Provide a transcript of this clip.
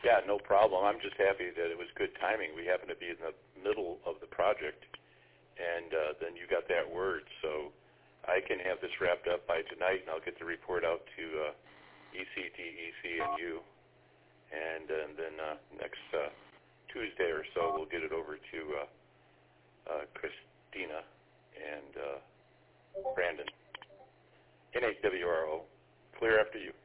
Yeah, no problem. I'm just happy that it was good timing. We happen to be in the middle of the project, and then you got that word. So I can have this wrapped up by tonight, and I'll get the report out to ECDEC and you. And then next Tuesday or so, we'll get it over to Christina and Brandon. NHWRO, clear after you.